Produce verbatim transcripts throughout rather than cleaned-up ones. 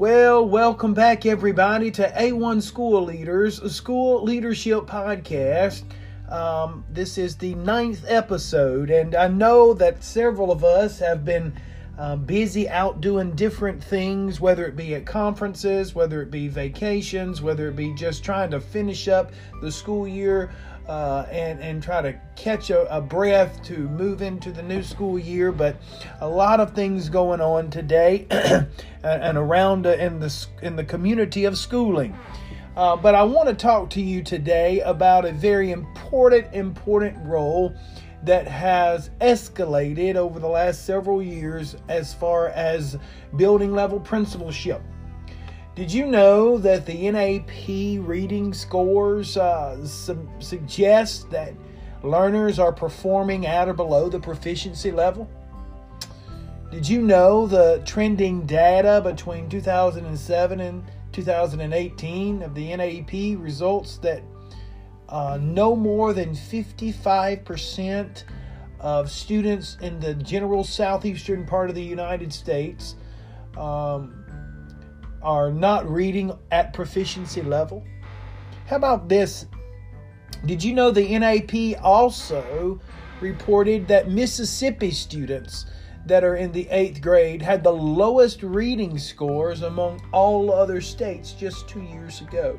Well, welcome back everybody to A one School Leaders, a school leadership podcast. Um, this is the ninth episode, and I know that several of us have been uh, busy out doing different things, whether it be at conferences, whether it be vacations, whether it be just trying to finish up the school year uh, and, and try to catch a, a breath to move into the new school year. But a lot of things going on today and around in the, in the community of schooling. Uh, but I want to talk to you today about a very important, important role that has escalated over the last several years as far as building level principalship. Did you know that the N A P reading scores uh, su- suggest that learners are performing at or below the proficiency level? Did you know the trending data between two thousand seven and two thousand eighteen of the N A P results that uh, no more than fifty-five percent of students in the general southeastern part of the United States um, are not reading at proficiency level? How about this? Did you know the N A P also reported that Mississippi students that are in the eighth grade had the lowest reading scores among all other states just two years ago?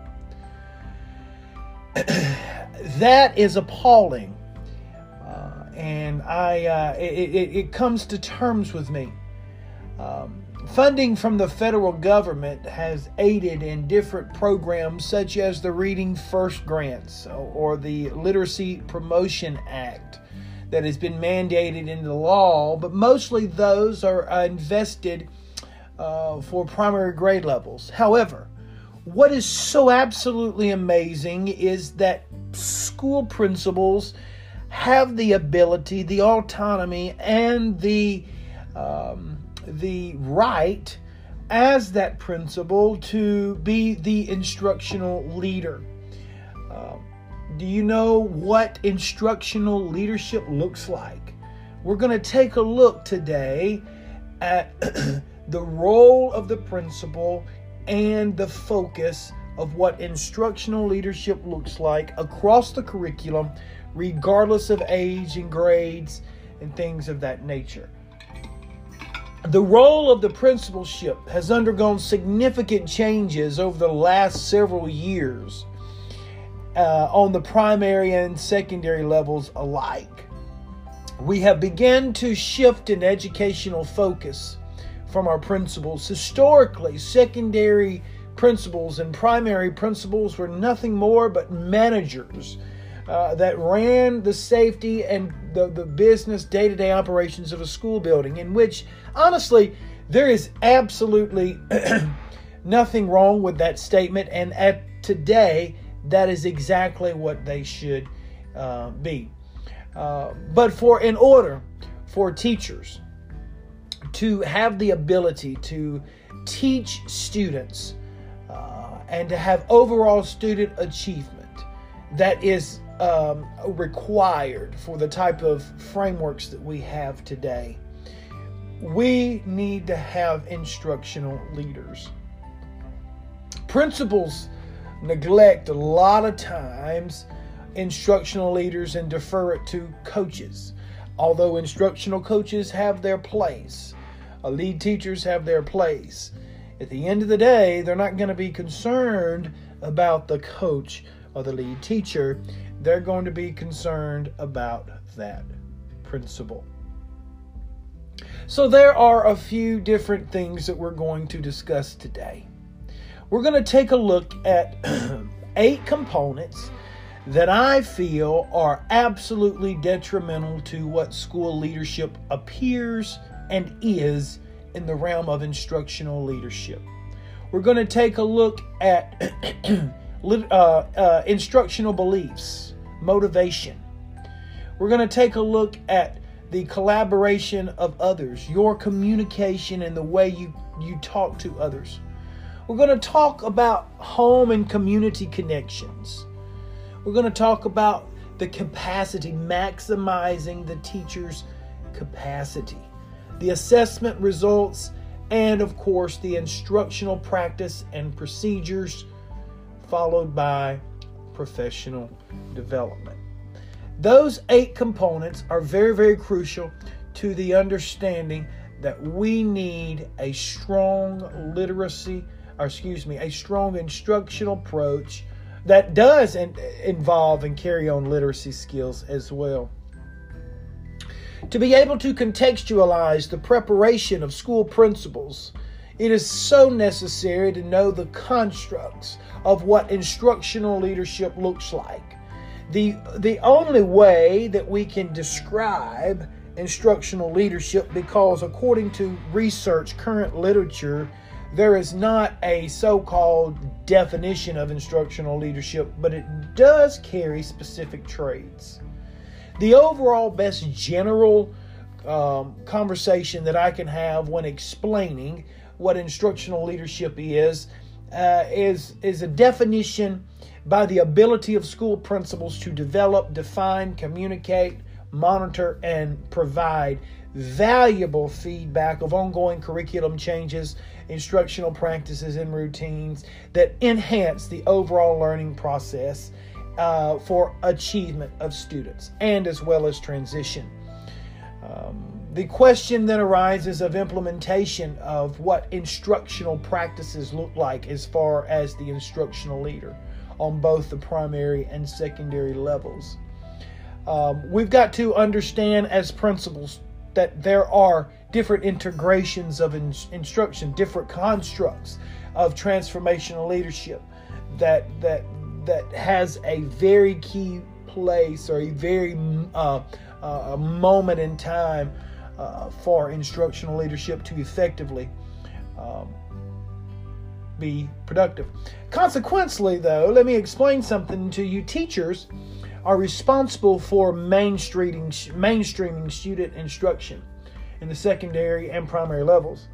That is appalling. Uh, and I, uh, it, it, it comes to terms with me. Um, funding from the federal government has aided in different programs such as the Reading First grants or the Literacy Promotion Act that has been mandated into law, but mostly those are uh, invested uh, for primary grade levels. However, what is so absolutely amazing is that school principals have the ability, the autonomy, and the um, the right as that principal to be the instructional leader. Uh, do you know what instructional leadership looks like? We're going to take a look today at the role of the principal and the focus of what instructional leadership looks like across the curriculum, regardless of age and grades and things of that nature. The role of the principalship has undergone significant changes over the last several years uh, on the primary and secondary levels alike. We have begun to shift in educational focus from our principals. Historically, secondary principals and primary principals were nothing more but managers uh, that ran the safety and the, the business day-to-day operations of a school building, in which, honestly, there is absolutely nothing wrong with that statement. And at today, that is exactly what they should uh, be. Uh, but for in order for teachers to have the ability to teach students uh, and to have overall student achievement that is um, required for the type of frameworks that we have today, we need to have instructional leaders. Principals neglect a lot of times instructional leaders and defer it to coaches. Although instructional coaches have their place, uh, lead teachers have their place, at the end of the day, they're not going to be concerned about the coach or the lead teacher. They're going to be concerned about that principal. So there are a few different things that we're going to discuss today. We're going to take a look at eight components that I feel are absolutely detrimental to what school leadership appears and is in the realm of instructional leadership. We're going to take a look at uh, uh, instructional beliefs, motivation. We're going to take a look at the collaboration of others, your communication and the way you, you talk to others. We're going to talk about home and community connections. We're going to talk about the capacity, maximizing the teacher's capacity, the assessment results, and of course the instructional practice and procedures, followed by professional development. Those eight components are very, very crucial to the understanding that we need a strong literacy, or excuse me, a strong instructional approach that does in, involve and carry on literacy skills as well. To be able to contextualize the preparation of school principals, it is so necessary to know the constructs of what instructional leadership looks like. The, the only way that we can describe instructional leadership, because according to research, current literature, there is not a so-called definition of instructional leadership, but it does carry specific traits. The overall best general um, conversation that I can have when explaining what instructional leadership is, uh, is, is a definition by the ability of school principals to develop, define, communicate, monitor, and provide valuable feedback of ongoing curriculum changes, instructional practices, and routines that enhance the overall learning process uh, for achievement of students and as well as transition. Um, the question then arises of implementation of what instructional practices look like as far as the instructional leader on both the primary and secondary levels. Um, we've got to understand as principals that there are different integrations of in- instruction, different constructs of transformational leadership that that that has a very key place or a very uh, uh, a moment in time uh, for instructional leadership to effectively um, be productive. Consequently, though, let me explain something to you. Teachers are responsible for mainstreaming, mainstreaming student instruction in the secondary and primary levels.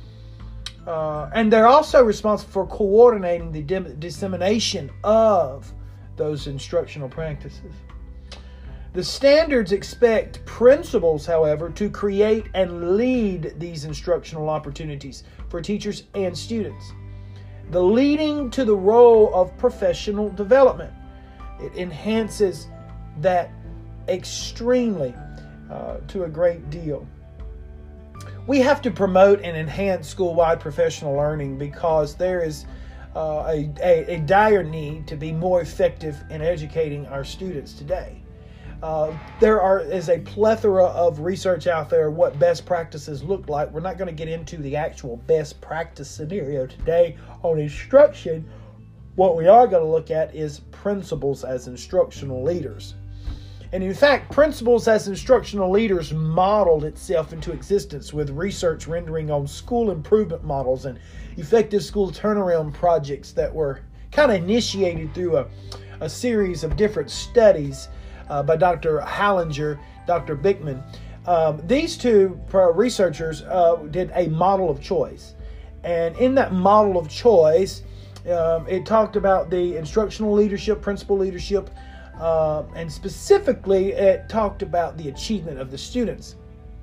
Uh, and they're also responsible for coordinating the dim- dissemination of those instructional practices. The standards expect principals, however, to create and lead these instructional opportunities for teachers and students, the leading to the role of professional development. It enhances that extremely uh, to a great deal. We have to promote and enhance school-wide professional learning because there is uh, a, a, a dire need to be more effective in educating our students today. Uh, there are is a plethora of research out there what best practices look like. We're not going to get into the actual best practice scenario today on instruction. What we are going to look at is principals as instructional leaders. And in fact, principals as instructional leaders modeled itself into existence with research rendering on school improvement models and effective school turnaround projects that were kind of initiated through a, a series of different studies uh, by Doctor Hallinger, Doctor Bickman. Um, these two researchers uh, did a model of choice. And in that model of choice, Um, it talked about the instructional leadership, principal leadership, uh, and specifically it talked about the achievement of the students.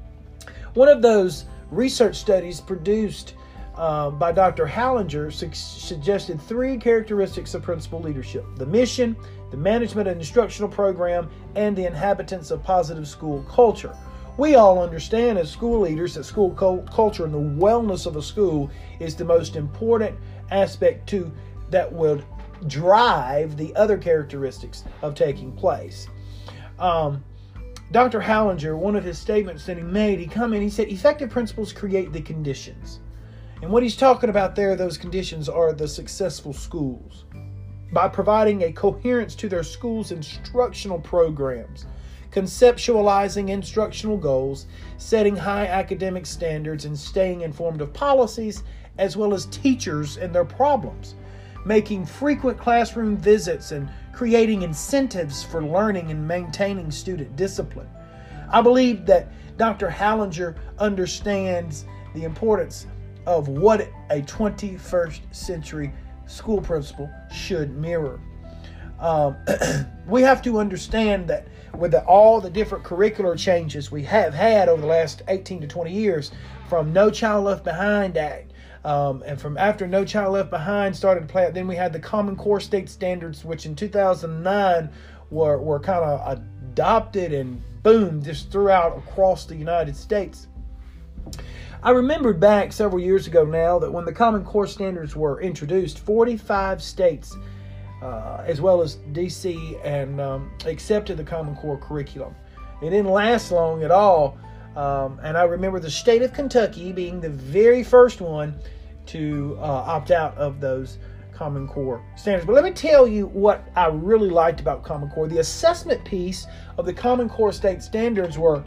One of those research studies produced uh, by Doctor Hallinger su- suggested three characteristics of principal leadership: the mission, the management and instructional program, and the inhabitants of positive school culture. We all understand as school leaders that school culture and the wellness of a school is the most important aspect to that will drive the other characteristics of taking place. Um, Doctor Hallinger, one of his statements that he made, he come in, he said, effective principals create the conditions. And what he's talking about there, those conditions are the successful schools. By providing a coherence to their school's instructional programs, conceptualizing instructional goals, setting high academic standards, and staying informed of policies, as well as teachers and their problems, making frequent classroom visits and creating incentives for learning and maintaining student discipline. I believe that Doctor Hallinger understands the importance of what a twenty-first century school principal should mirror. Um, we have to understand that with the, all the different curricular changes we have had over the last eighteen to twenty years, from No Child Left Behind Act, um, and from after No Child Left Behind started to play out, then we had the Common Core State Standards, which in two thousand nine were, were kind of adopted and boom, just threw out across the United States. I remembered back several years ago now that when the Common Core Standards were introduced, forty-five states, uh, as well as D C, and um, accepted the Common Core curriculum. It didn't last long at all, um, and I remember the state of Kentucky being the very first one to uh, opt out of those Common Core standards. But let me tell you what I really liked about Common Core. The assessment piece of the Common Core state standards were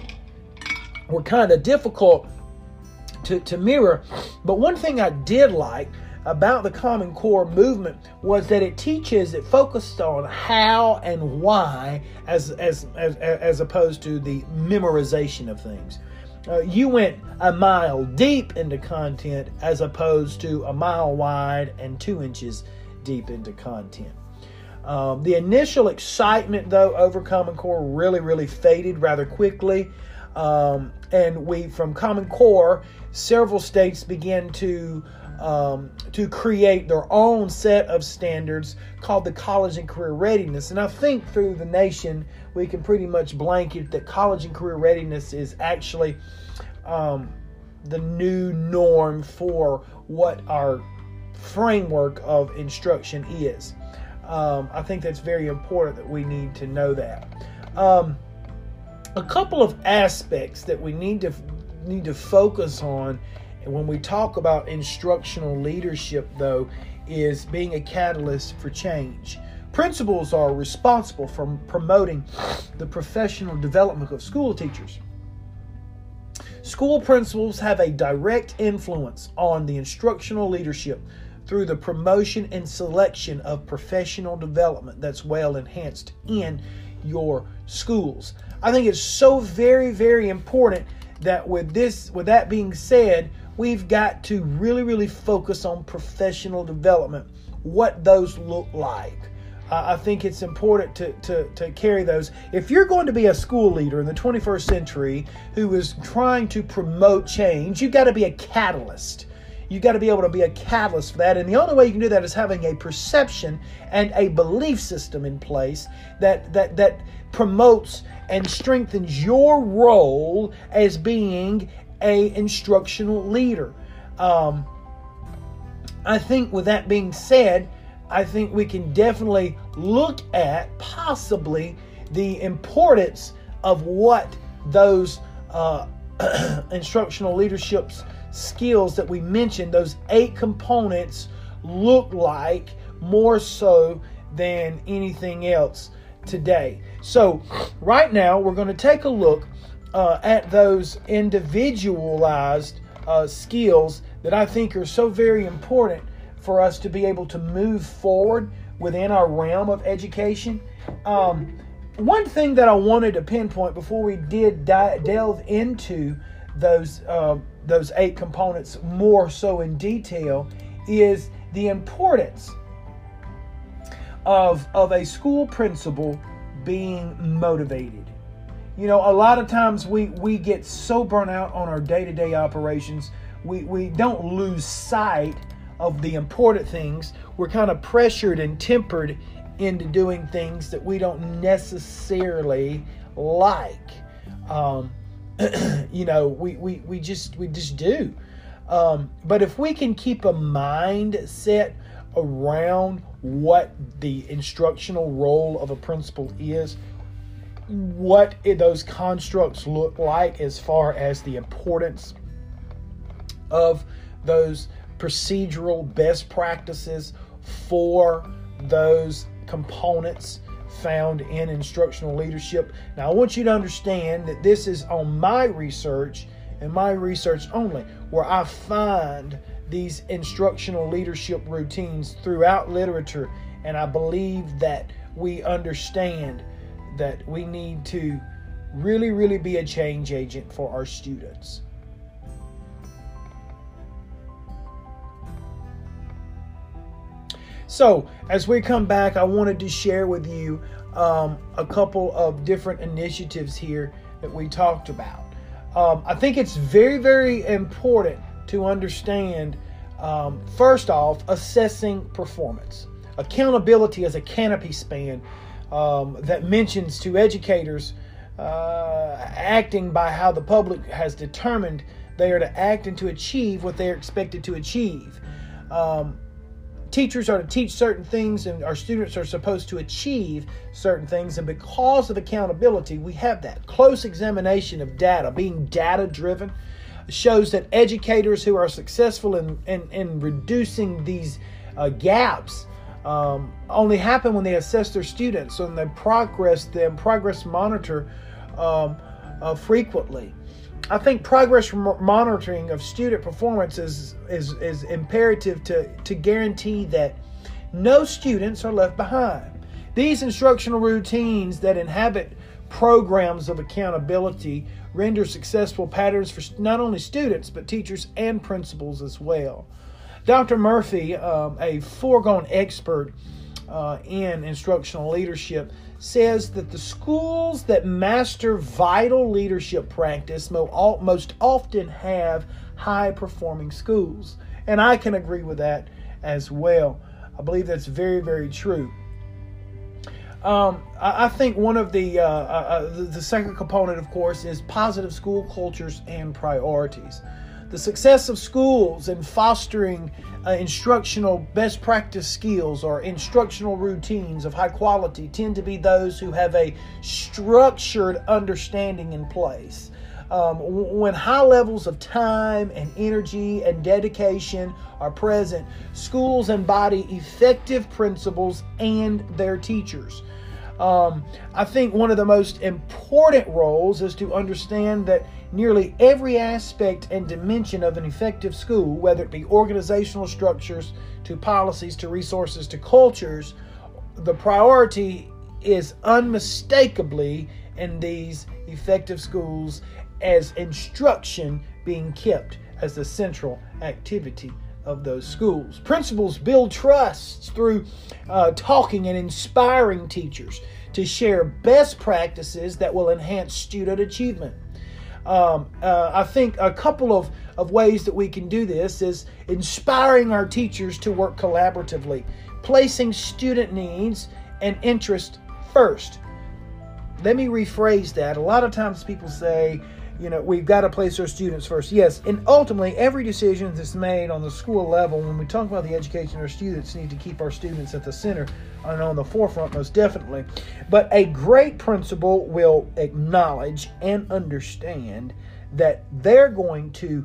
were kind of difficult to, to mirror. But one thing I did like about the Common Core movement was that it teaches, it focused on how and why as as as, as opposed to the memorization of things. Uh, you went a mile deep into content as opposed to a mile wide and two inches deep into content. Um, the initial excitement, though, over Common Core really, really faded rather quickly. Um, and we, from Common Core, several states began to um, to create their own set of standards called the College and Career Readiness. And I think through the nation, we can pretty much blanket that College and Career Readiness is actually um, the new norm for what our framework of instruction is. Um, I think that's very important that we need to know that. Um, a couple of aspects that we need to need to focus on when we talk about instructional leadership, though, is being a catalyst for change. Principals are responsible for promoting the professional development of school teachers. School principals have a direct influence on the instructional leadership through the promotion and selection of professional development that's well enhanced in your schools. I think it's so very, very important that with this, with that being said, we've got to really, really focus on professional development, what those look like. Uh, I think it's important to, to, to carry those. If you're going to be a school leader in the twenty-first century who is trying to promote change, you've got to be a catalyst. You've got to be able to be a catalyst for that. And the only way you can do that is having a perception and a belief system in place that that that promotes and strengthens your role as being a instructional leader. Um, I think with that being said, I think we can definitely look at possibly the importance of what those uh, instructional leaderships skills that we mentioned, those eight components, look like more so than anything else today. So right now we're going to take a look uh, at those individualized uh, skills that I think are so very important for us to be able to move forward within our realm of education. Um, one thing that I wanted to pinpoint before we did di- delve into those uh, those eight components more so in detail is the importance of, of a school principal being motivated. You know, a lot of times we, we get so burnt out on our day-to-day operations, we, we don't lose sight of the important things. We're kind of pressured and tempered into doing things that we don't necessarily like. Um, you know, we, we, we just we just do. Um, but if we can keep a mindset around what the instructional role of a principal is, what it, those constructs look like as far as the importance of those procedural best practices for those components found in instructional leadership. Now, I want you to understand that this is on my research and my research only, where I find these instructional leadership routines throughout literature, and I believe that we understand that we need to really, really be a change agent for our students. So, as we come back, I wanted to share with you um, a couple of different initiatives here that we talked about. Um, I think it's very, very important to understand, um, first off, assessing performance. Accountability is a canopy span um, that mentions to educators uh, acting by how the public has determined they are to act and to achieve what they are expected to achieve. Um, Teachers are to teach certain things, and our students are supposed to achieve certain things. And because of accountability, we have that. Close examination of data, being data-driven, shows that educators who are successful in, in, in reducing these uh, gaps um, only happen when they assess their students and they progress them, progress monitor um, uh, frequently. I think progress monitoring of student performance is, is, is imperative to, to guarantee that no students are left behind. These instructional routines that inhabit programs of accountability render successful patterns for not only students, but teachers and principals as well. Doctor Murphy, um, a foregone expert uh, in instructional leadership, says that the schools that master vital leadership practice most often have high-performing schools. And I can agree with that as well. I believe that's very, very true. Um, I, I think one of the, uh, uh, the, the second component, of course, is positive school cultures and priorities. The success of schools in fostering uh, instructional best practice skills or instructional routines of high quality tend to be those who have a structured understanding in place. Um, when high levels of time and energy and dedication are present, schools embody effective principals and their teachers. Um, I think one of the most important roles is to understand that nearly every aspect and dimension of an effective school, whether it be organizational structures to policies to resources to cultures, the priority is unmistakably in these effective schools as instruction being kept as the central activity of those schools. Principals build trust through uh, talking and inspiring teachers to share best practices that will enhance student achievement. Um, uh, I think a couple of, of ways that we can do this is inspiring our teachers to work collaboratively, placing student needs and interest first. Let me rephrase that. A lot of times people say, you know, we've got to place our students first. Yes, and ultimately every decision that's made on the school level, when we talk about the education of our students, need to keep our students at the center and on the forefront most definitely. But a great principal will acknowledge and understand that they're going to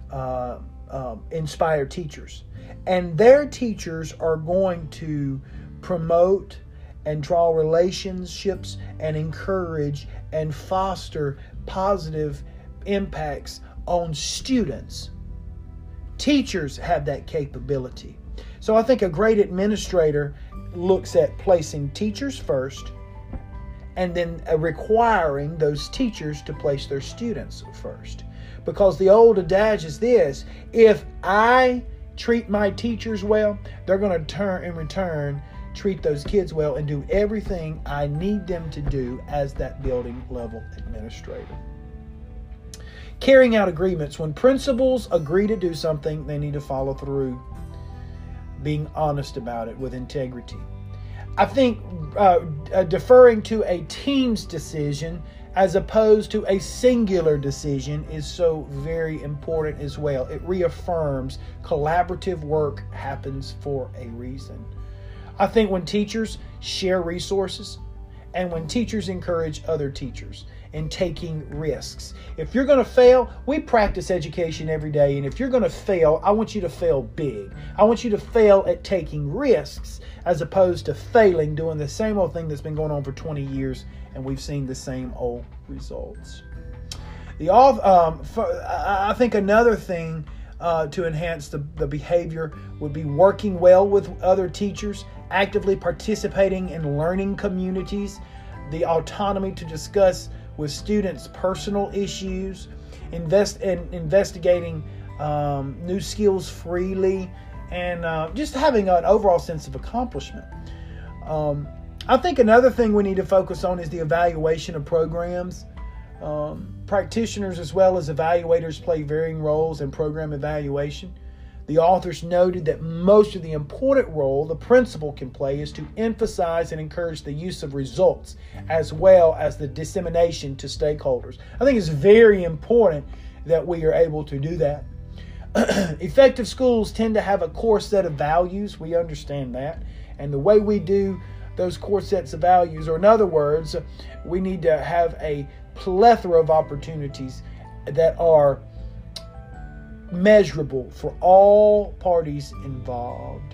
uh, um, inspire teachers. And their teachers are going to promote and draw relationships and encourage and foster positive impacts on students. Teachers have that capability. So I think a great administrator looks at placing teachers first and then requiring those teachers to place their students first. Because the old adage is this: if I treat my teachers well, they're going to turn in return treat those kids well and do everything I need them to do as that building level administrator. Carrying out agreements. When principals agree to do something, they need to follow through, being honest about it with integrity. I think uh, uh, deferring to a team's decision as opposed to a singular decision is so very important as well. It reaffirms collaborative work happens for a reason. I think when teachers share resources and when teachers encourage other teachers in taking risks. If you're going to fail, we practice education every day. And if you're going to fail, I want you to fail big. I want you to fail at taking risks as opposed to failing doing the same old thing that's been going on for twenty years and we've seen the same old results. The um, for, I think another thing uh, to enhance the, the behavior would be working well with other teachers, actively participating in learning communities, the autonomy to discuss with students personal issues, invest in investigating um, new skills freely, and uh, just having an overall sense of accomplishment. Um, I think another thing we need to focus on is the evaluation of programs. Um, practitioners as well as evaluators play varying roles in program evaluation. The authors noted that most of the important role the principal can play is to emphasize and encourage the use of results as well as the dissemination to stakeholders. I think it's very important that we are able to do that. Effective schools tend to have a core set of values. We understand that. And the way we do those core sets of values, or in other words, we need to have a plethora of opportunities that are measurable for all parties involved.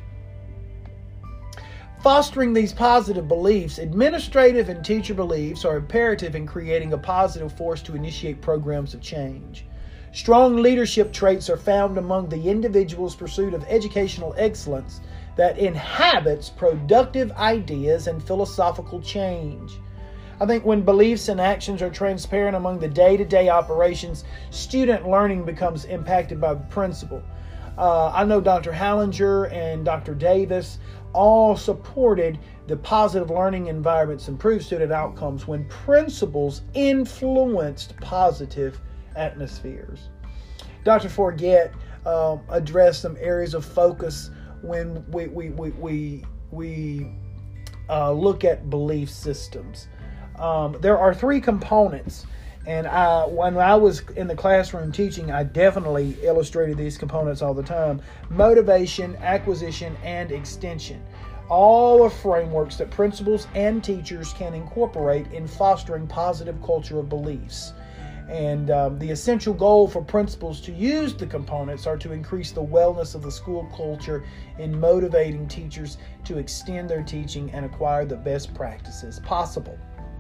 Fostering these positive beliefs, administrative and teacher beliefs are imperative in creating a positive force to initiate programs of change. Strong leadership traits are found among the individual's pursuit of educational excellence that inhabits productive ideas and philosophical change. I think when beliefs and actions are transparent among the day-to-day operations, student learning becomes impacted by the principal. Uh, I know Doctor Hallinger and Doctor Davis all supported the positive learning environments improve student outcomes when principals influenced positive atmospheres. Doctor Forget um, addressed some areas of focus when we we we we, we uh, look at belief systems. Um, there are three components, and I, when I was in the classroom teaching, I definitely illustrated these components all the time: motivation, acquisition, and extension. All are frameworks that principals and teachers can incorporate in fostering positive culture of beliefs. And um, the essential goal for principals to use the components are to increase the wellness of the school culture in motivating teachers to extend their teaching and acquire the best practices possible.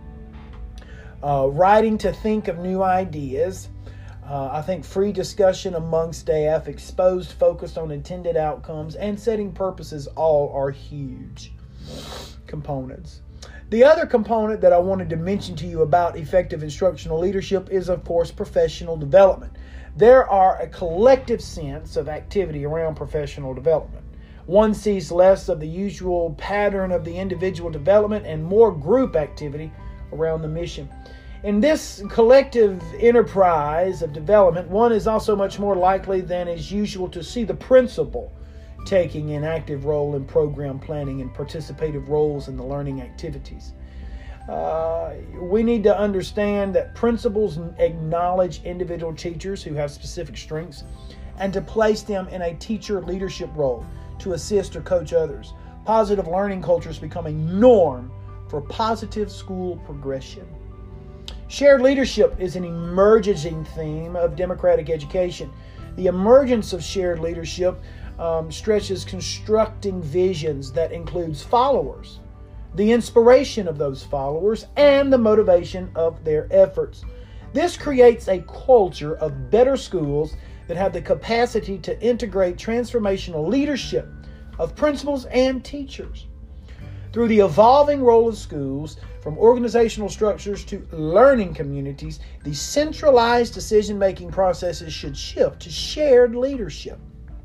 Uh, writing to think of new ideas. Uh, I think free discussion among staff, exposed, focused on intended outcomes, and setting purposes all are huge components. The other component that I wanted to mention to you about effective instructional leadership is, of course, professional development. There are a collective sense of activity around professional development. One sees less of the usual pattern of the individual development and more group activity around the mission. In this collective enterprise of development, one is also much more likely than is usual to see the principal taking an active role in program planning and participative roles in the learning activities. Uh, we need to understand that principals acknowledge individual teachers who have specific strengths and to place them in a teacher leadership role to assist or coach others. Positive learning cultures become a norm for positive school progression. Shared leadership is an emerging theme of democratic education. The emergence of shared leadership um, stretches constructing visions that includes followers, the inspiration of those followers, and the motivation of their efforts. This creates a culture of better schools that have the capacity to integrate transformational leadership of principals and teachers. Through the evolving role of schools, from organizational structures to learning communities, the centralized decision-making processes should shift to shared leadership.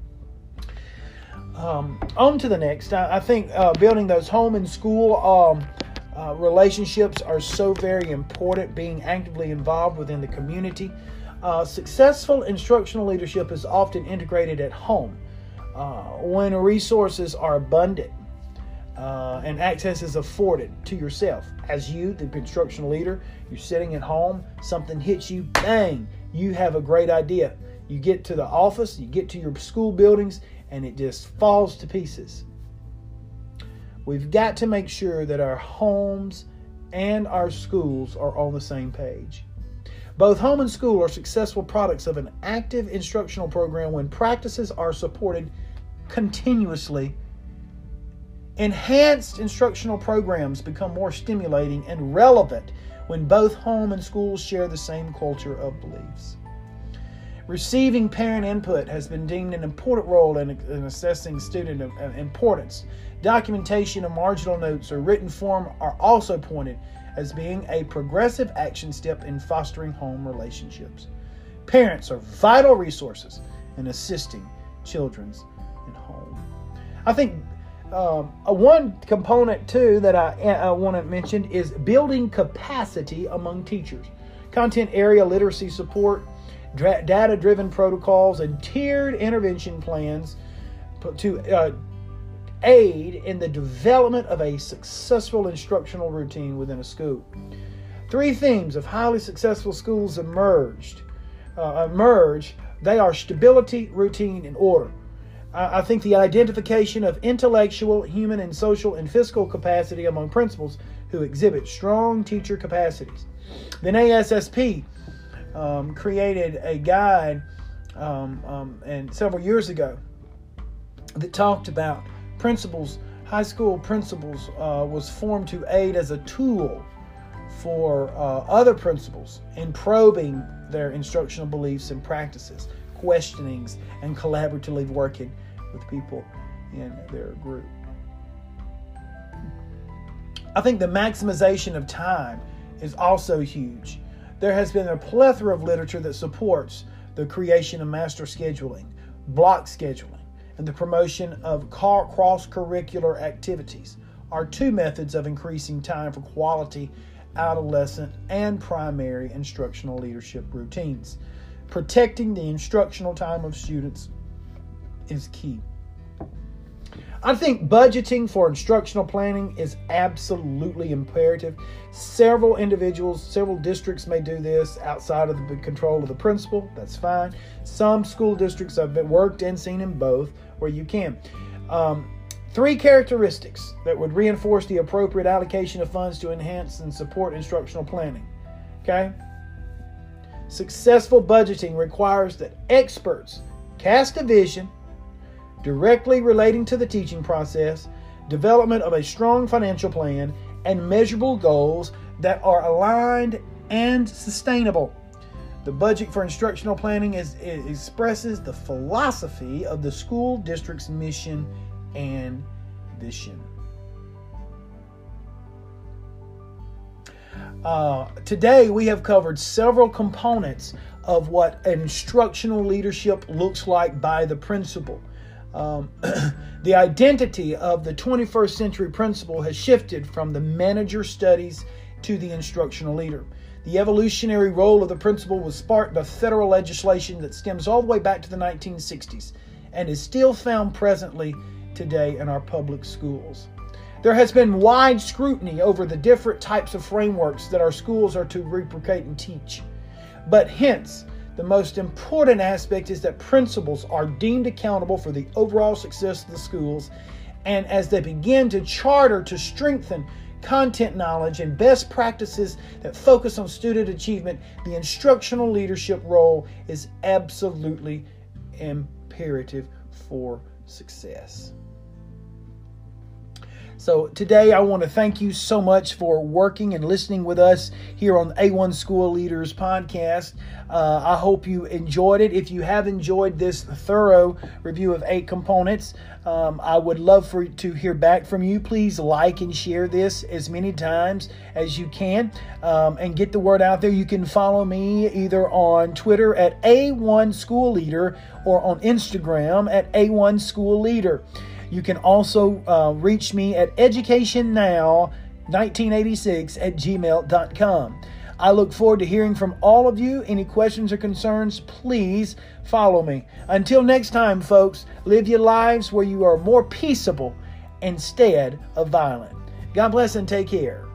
Um, on to the next. I, I think uh, building those home and school um, uh, relationships are so very important, being actively involved within the community. Uh, successful instructional leadership is often integrated at home uh, when resources are abundant. Uh, and access is afforded to yourself. As you, the instructional leader, you're sitting at home, something hits you, bang, you have a great idea. You get to the office, you get to your school buildings, and it just falls to pieces. We've got to make sure that our homes and our schools are on the same page. Both home and school are successful products of an active instructional program when practices are supported continuously. Enhanced instructional programs become more stimulating and relevant when both home and schools share the same culture of beliefs. Receiving parent input has been deemed an important role in, in assessing student importance. Documentation of marginal notes or written form are also pointed as being a progressive action step in fostering home relationships. Parents are vital resources in assisting children at home. I think um, a one component too that I, I want to mention is building capacity among teachers. Content area literacy support, dra- data-driven protocols, and tiered intervention plans to uh, aid in the development of a successful instructional routine within a school. Three themes of highly successful schools emerged. Uh, emerge. They are stability, routine, and order. I, I think the identification of intellectual, human, and social and fiscal capacity among principals who exhibit strong teacher capacities. Then A S S P um, created a guide um, um, and several years ago that talked about principals, high school principals, uh, was formed to aid as a tool for uh, other principals in probing their instructional beliefs and practices, questionings, and collaboratively working with people in their group. I think the maximization of time is also huge. There has been a plethora of literature that supports the creation of master scheduling, block scheduling, and the promotion of cross-curricular activities are two methods of increasing time for quality adolescent and primary instructional leadership routines. Protecting the instructional time of students is key. I think budgeting for instructional planning is absolutely imperative. Several individuals, several districts may do this outside of the control of the principal. That's fine. Some school districts have been worked and seen in both where you can. Um, three characteristics that would reinforce the appropriate allocation of funds to enhance and support instructional planning. Okay? Successful budgeting requires that experts cast a vision directly relating to the teaching process, development of a strong financial plan, and measurable goals that are aligned and sustainable. The budget for instructional planning is, it expresses the philosophy of the school district's mission and vision. Uh, today we have covered several components of what instructional leadership looks like by the principal. Um, the identity of the twenty-first century principal has shifted from the manager studies to the instructional leader. The evolutionary role of the principal was sparked by federal legislation that stems all the way back to the nineteen sixties and is still found presently today in our public schools. There has been wide scrutiny over the different types of frameworks that our schools are to replicate and teach. But hence, the most important aspect is that principals are deemed accountable for the overall success of the schools, and as they begin to charter to strengthen content knowledge and best practices that focus on student achievement, the instructional leadership role is absolutely imperative for success. So today I want to thank you so much for working and listening with us here on the A one School Leaders podcast. Uh, I hope you enjoyed it. If you have enjoyed this thorough review of eight components, um, I would love for to hear back from you. Please like and share this as many times as you can um, and get the word out there. You can follow me either on Twitter at A one School Leader or on Instagram at A one School Leader. You can also uh, reach me at education now nineteen eighty-six at gmail dot com. I look forward to hearing from all of you. Any questions or concerns, please follow me. Until next time, folks, live your lives where you are more peaceable instead of violent. God bless and take care.